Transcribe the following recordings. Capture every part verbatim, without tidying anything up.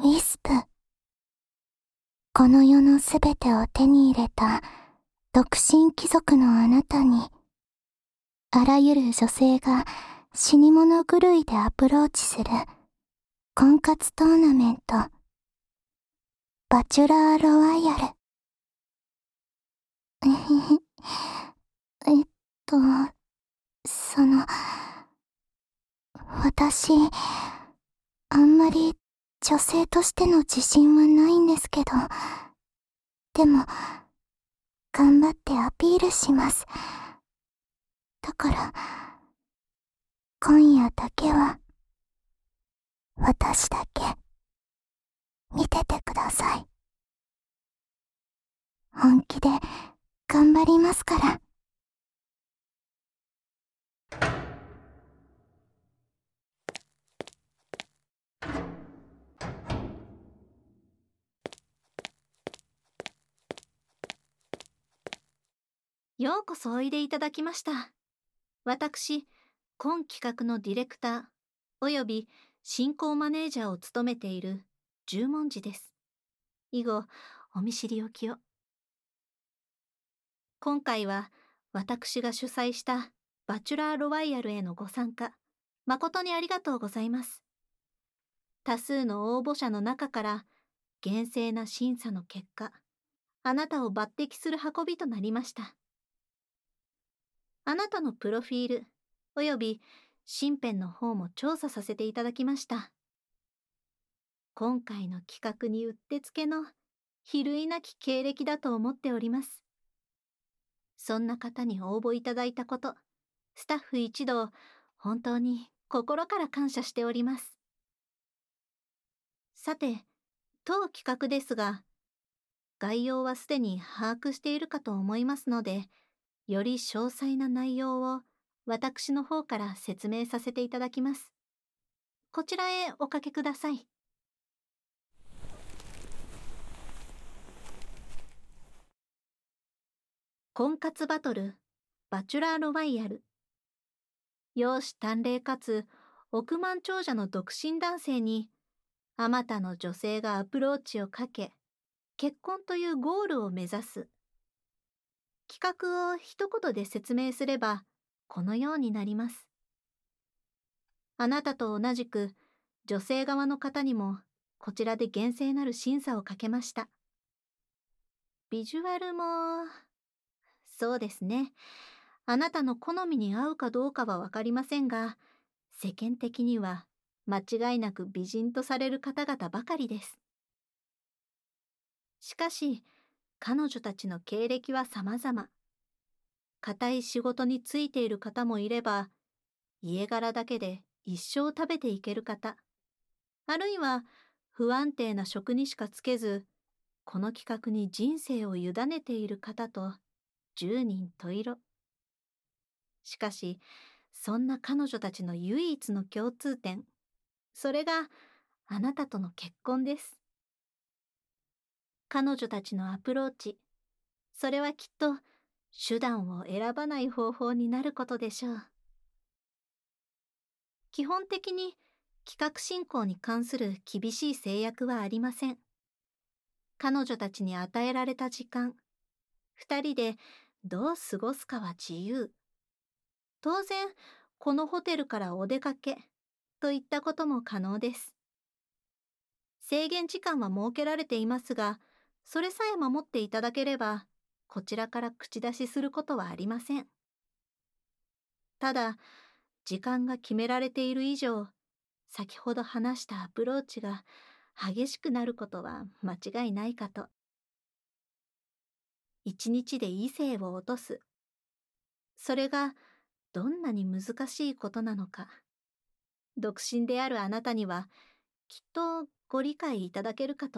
ウィスプ。この世のすべてを手に入れた独身貴族のあなたに、あらゆる女性が死に物狂いでアプローチする婚活トーナメント、バチュラーロワイヤル。えへへ。えっと、その、私、あんまり女性としての自信はないんですけど、でも、頑張ってアピールします。だから、今夜だけは、私だけ、見ててください。本気で、頑張りますから。 ようこそおいでいただきました。私、今企画のディレクター、および進行マネージャーを務めている十文字です。以後、お見知りおきを。今回は、私が主催したバチュラーロワイヤルへのご参加、誠にありがとうございます。多数の応募者の中から、厳正な審査の結果、あなたを抜擢する運びとなりました。あなたのプロフィール、および身辺の方も調査させていただきました。今回の企画にうってつけの比類なき経歴だと思っております。そんな方に応募いただいたこと、スタッフ一同、本当に心から感謝しております。さて、当企画ですが、概要はすでに把握しているかと思いますので、より詳細な内容を私の方から説明させていただきます。こちらへおかけください。婚活バトル、バチュラーロワイヤル。容姿端麗かつ億万長者の独身男性に、あまたの女性がアプローチをかけ、結婚というゴールを目指す。企画を一言で説明すれば、このようになります。あなたと同じく、女性側の方にも、こちらで厳正なる審査をかけました。ビジュアルも、そうですね。あなたの好みに合うかどうかはわかりませんが、世間的には間違いなく美人とされる方々ばかりです。しかし、彼女たちの経歴は様々。固い仕事に就いている方もいれば、家柄だけで一生食べていける方、あるいは不安定な職にしか就けず、この企画に人生を委ねている方と十人十色。しかし、そんな彼女たちの唯一の共通点、それがあなたとの結婚です。彼女たちのアプローチ、それはきっと手段を選ばない方法になることでしょう。基本的に企画進行に関する厳しい制約はありません。彼女たちに与えられた時間、二人でどう過ごすかは自由。当然、このホテルからお出かけといったことも可能です。制限時間は設けられていますが、それさえ守っていただければ、こちらから口出しすることはありません。ただ、時間が決められている以上、先ほど話したアプローチが激しくなることは間違いないかと。一日で異性を落とす。それがどんなに難しいことなのか、独身であるあなたにはきっとご理解いただけるかと。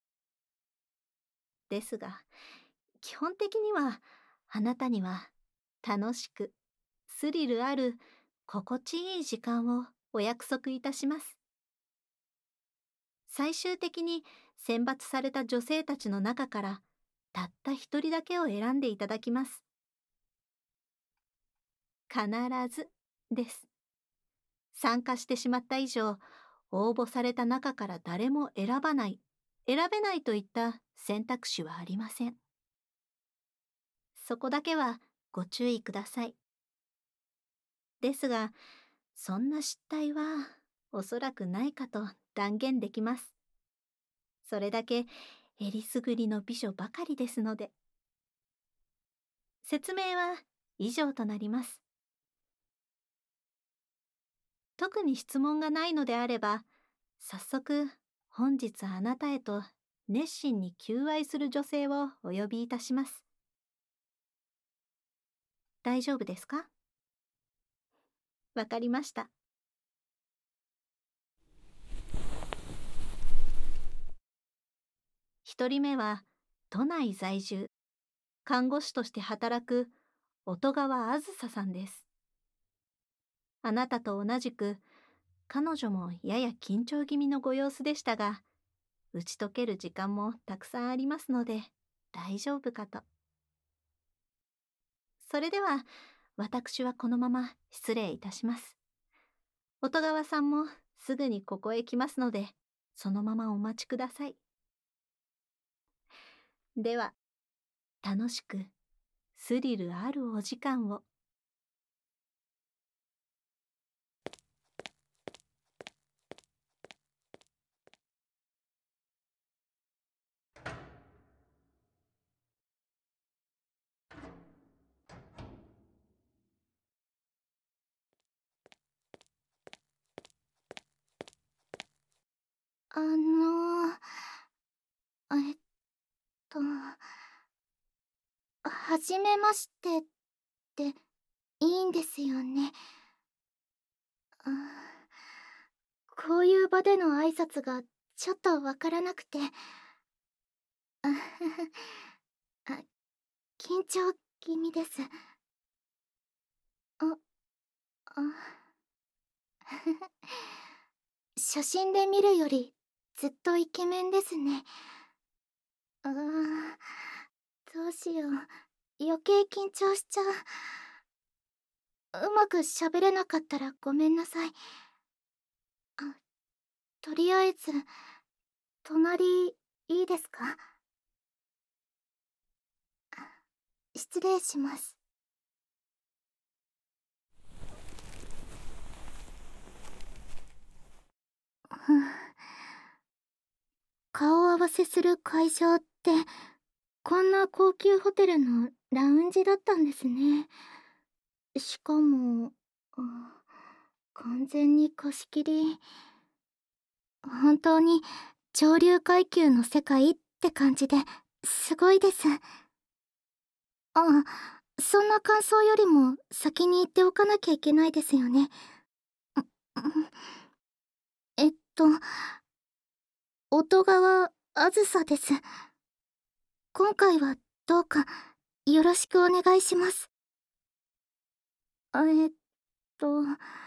ですが、基本的にはあなたには楽しく、スリルある心地いい時間をお約束いたします。最終的に選抜された女性たちの中からたった一人だけを選んでいただきます。必ずです。参加してしまった以上、 応募された中から誰も選ばない、選べないといった選択肢はありません。そこだけはご注意ください。ですが、そんな失態はおそらくないかと断言できます。それだけえりすぐりの美女ばかりですので。説明は以上となります。特に質問がないのであれば、早速本日あなたへと熱心に求愛する女性をお呼びいたします。大丈夫ですか？わかりました。一人目は都内在住、看護師として働く音川あずささんです。あなたと同じく彼女もやや緊張気味のご様子でしたが、打ち解ける時間もたくさんありますので大丈夫かと。それでは私はこのまま失礼いたします。音川さんもすぐにここへ来ますので、そのままお待ちください。では、楽しくスリルあるお時間を。 あのえっとはじめましてっていいんですよね。あ、こういう場での挨拶がちょっとわからなくて。ああ、緊張気味です。あ、あ写真で見るよりずっとイケメンですね。ああ、どうしよう。余計緊張しちゃう。うまく喋れなかったらごめんなさい。あ、とりあえず、隣、いいですか？失礼します。ふん。顔合わせする会場って、こんな高級ホテルのラウンジだったんですね。しかも、あ、完全に貸し切り。本当に上流階級の世界って感じですごいです。あ、そんな感想よりも先に言っておかなきゃいけないですよね。えっと、音川あずさです。今回はどうかよろしくお願いします。えっと、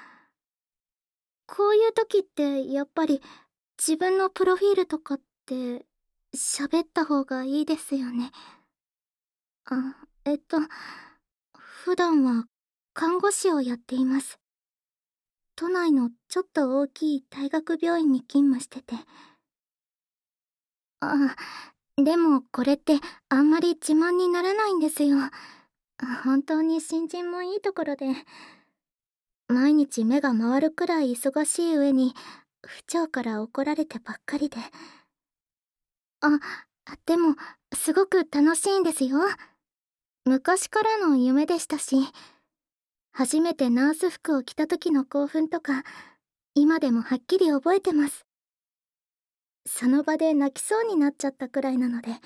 こういう時ってやっぱり自分のプロフィールとかって喋った方がいいですよね。あ、えっと、普段は看護師をやっています。都内のちょっと大きい大学病院に勤務してて。あ、でもこれってあんまり自慢にならないんですよ。本当に新人もいいところで。毎日目が回るくらい忙しい上に、不長から怒られてばっかりで。あ、でも、すごく楽しいんですよ。昔からの夢でしたし、初めてナース服を着た時の興奮とか、今でもはっきり覚えてます。その場で泣きそうになっちゃったくらいなので。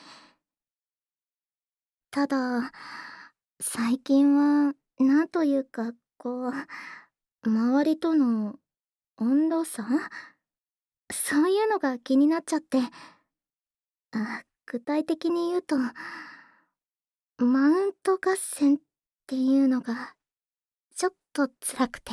ただ、最近は、なんというか、こう、周りとの温度差、そういうのが気になっちゃって。あ、具体的に言うと、マウント合戦っていうのが、ちょっと辛くて。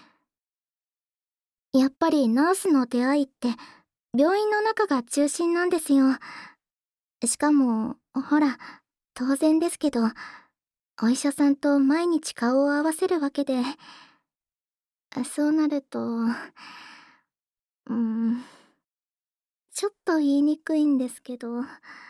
やっぱりナースの出会いって、病院の中が中心なんですよ。しかも、ほら、当然ですけど、お医者さんと毎日顔を合わせるわけで、そうなると、 うーん、ちょっと言いにくいんですけど、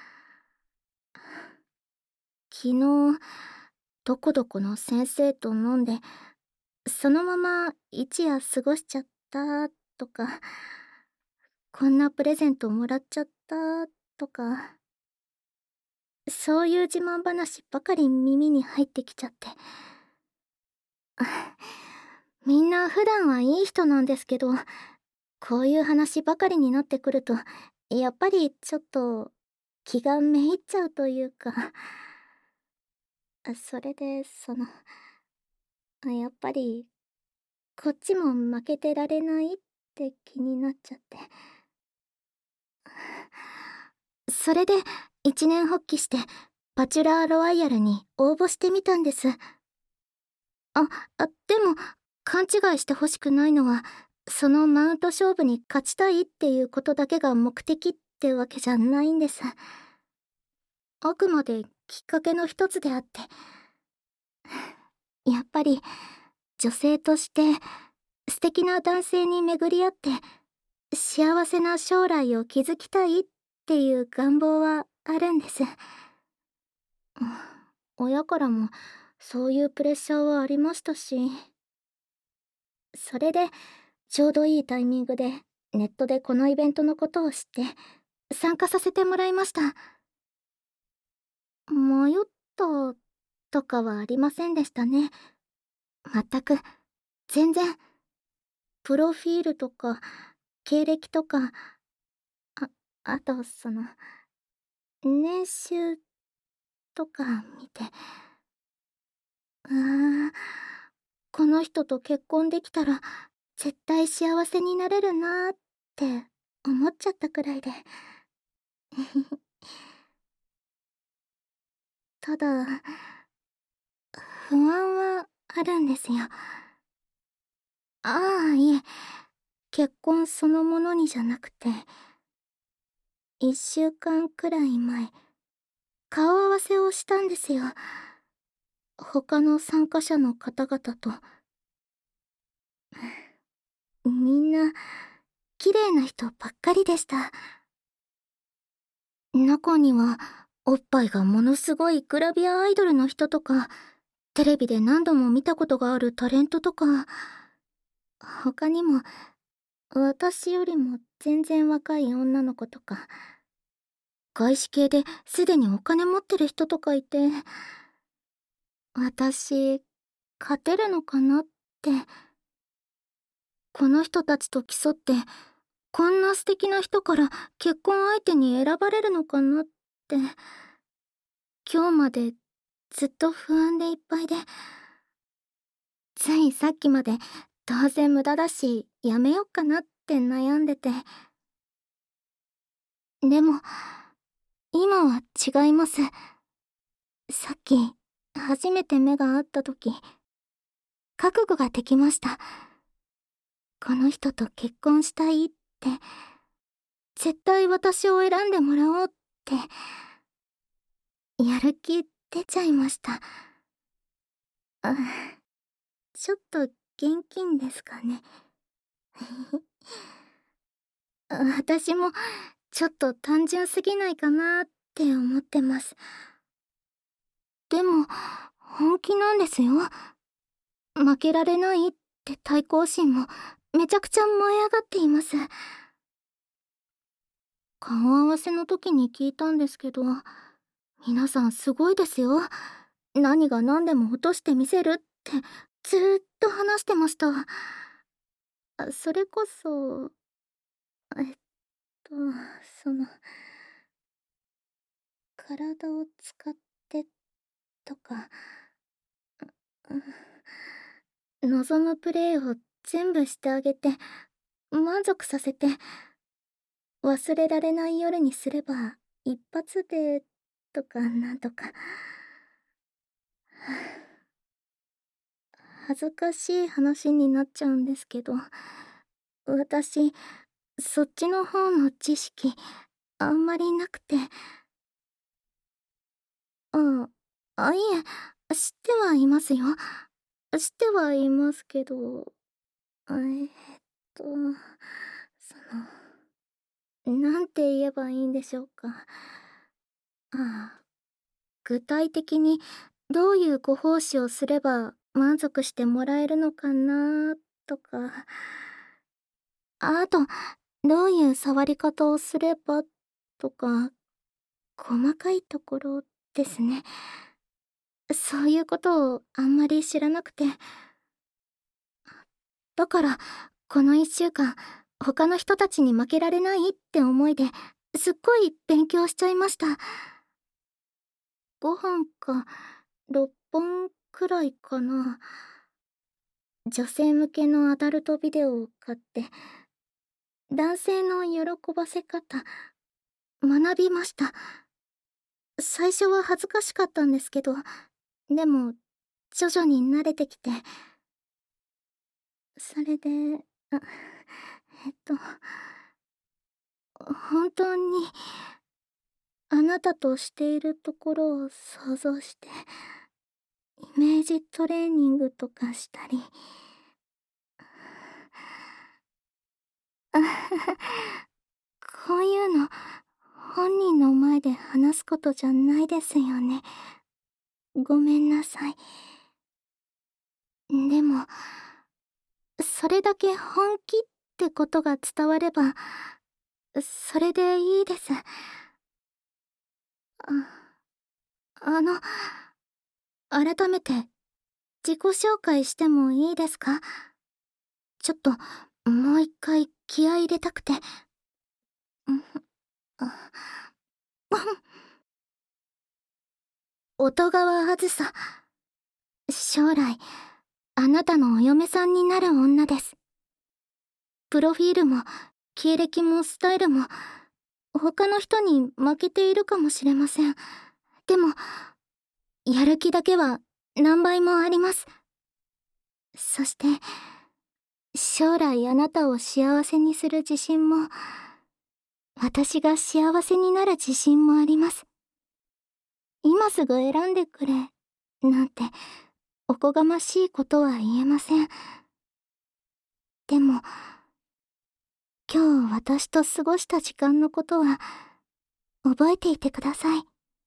昨日、どこどこの先生と飲んで、そのまま一夜過ごしちゃったとか、こんなプレゼントもらっちゃったとか、そういう自慢話ばかり耳に入ってきちゃって。みんな普段はいい人なんですけど、こういう話ばかりになってくると、やっぱりちょっと気がめいっちゃうというか、それで、その、やっぱりこっちも負けてられないって気になっちゃって。それで一年発起してバチュラーロワイヤルに応募してみたんです。あ、あ、でも勘違いしてほしくないのは、そのマウント勝負に勝ちたいっていうことだけが目的ってわけじゃないんです。あくまできっかけの一つであって。やっぱり女性として素敵な男性に巡り合って幸せな将来を築きたいっていう願望はあるんです。親からもそういうプレッシャーはありましたし、それでちょうどいいタイミングでネットでこのイベントのことを知って参加させてもらいました。迷ったとかはありませんでしたね。全く、全然。プロフィールとか経歴とか、あ、あとその年収とか見て、うーん、この人と結婚できたら絶対幸せになれるなーって思っちゃったくらいで。ただ、不安はあるんですよ。ああ、いえ、結婚そのものにじゃなくて、一週間くらい前、顔合わせをしたんですよ。他の参加者の方々と。みんな、綺麗な人ばっかりでした。中には、おっぱいがものすごいグラビアアイドルの人とか、テレビで何度も見たことがあるタレントとか、他にも、私よりも全然若い女の子とか、外資系ですでにお金持ってる人とかいて、私、勝てるのかなって、この人たちと競って、こんな素敵な人から結婚相手に選ばれるのかなって、今日までずっと不安でいっぱいで、ついさっきまでどうせ無駄だしやめよっかなって悩んでて。でも、今は違います。さっき、初めて目が合った時、覚悟ができました。この人と結婚したいって、絶対私を選んでもらおうって、やる気出ちゃいました。あ、ちょっと現金ですかね。私もちょっと単純すぎないかなって思ってます。でも本気なんですよ。負けられないって対抗心もめちゃくちゃ燃え上がっています。顔合わせの時に聞いたんですけど、皆さんすごいですよ。何が何でも落としてみせるってずーっと話してました。あ、それこそ、えっと、その、体を使ってとか、うん、望むプレイを全部してあげて、満足させて、忘れられない夜にすれば、一発で、とかなんとか。恥ずかしい話になっちゃうんですけど、私、そっちの方の知識、あんまりなくて。あ、あ、いえ、知ってはいますよ。知ってはいますけど、えーっと、その、 なんて言えばいいんでしょうか。ああ、具体的にどういうご奉仕をすれば満足してもらえるのかなとか、あと、どういう触り方をすればとか、細かいところですね。そういうことをあんまり知らなくて。だから、この一週間、他の人たちに負けられないって思いで、すっごい勉強しちゃいました。ごほんかろっぽんくらいかな。女性向けのアダルトビデオを買って、男性の喜ばせ方、学びました。最初は恥ずかしかったんですけど、でも、徐々に慣れてきて。それで、あ、えっと、本当に、あなたとしているところを想像して、イメージトレーニングとかしたり。こういうの、本人の前で話すことじゃないですよね。ごめんなさい。でも、それだけ本気ってことが伝われば、それでいいです。あ、あの、改めて、自己紹介してもいいですか？ちょっと、もう一回気合い入れたくて。音川あずさ。将来、あなたのお嫁さんになる女です。プロフィールも、経歴もスタイルも、他の人に負けているかもしれません。でも、やる気だけは何倍もあります。そして、将来あなたを幸せにする自信も、私が幸せになる自信もあります。今すぐ選んでくれ、なんて、おこがましいことは言えません。でも、今日私と過ごした時間のことは、覚えていてください。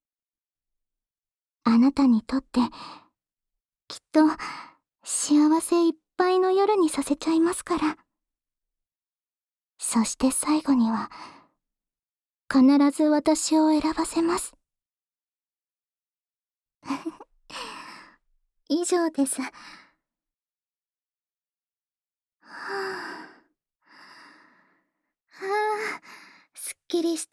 あなたにとって、きっと、幸せいっぱいの夜にさせちゃいますから。そして最後には、必ず私を選ばせます。以上です。はぁ、はぁ、すっきりした。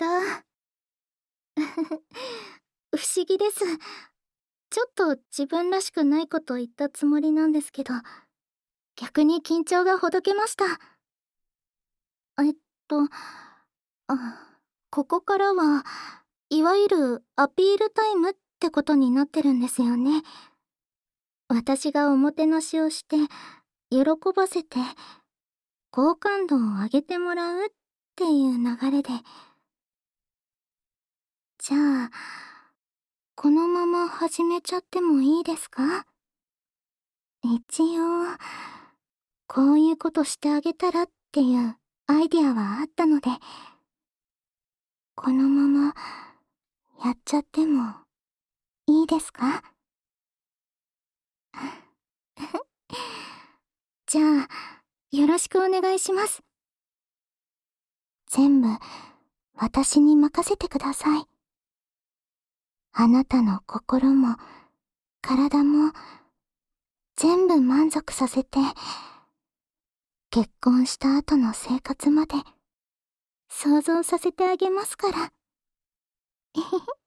不思議です。ちょっと自分らしくないこと言ったつもりなんですけど、逆に緊張がほどけました。えっと、あ、ここからは、いわゆるアピールタイムってことになってるんですよね。私がおもてなしをして、喜ばせて、好感度を上げてもらうっていう流れで。じゃあ、このまま始めちゃってもいいですか？一応、こういうことしてあげたらっていうアイディアはあったので、このままやっちゃってもいいですか？じゃあ、よろしくお願いします。全部、私に任せてください。あなたの心も、体も、全部満足させて、結婚した後の生活まで、想像させてあげますから。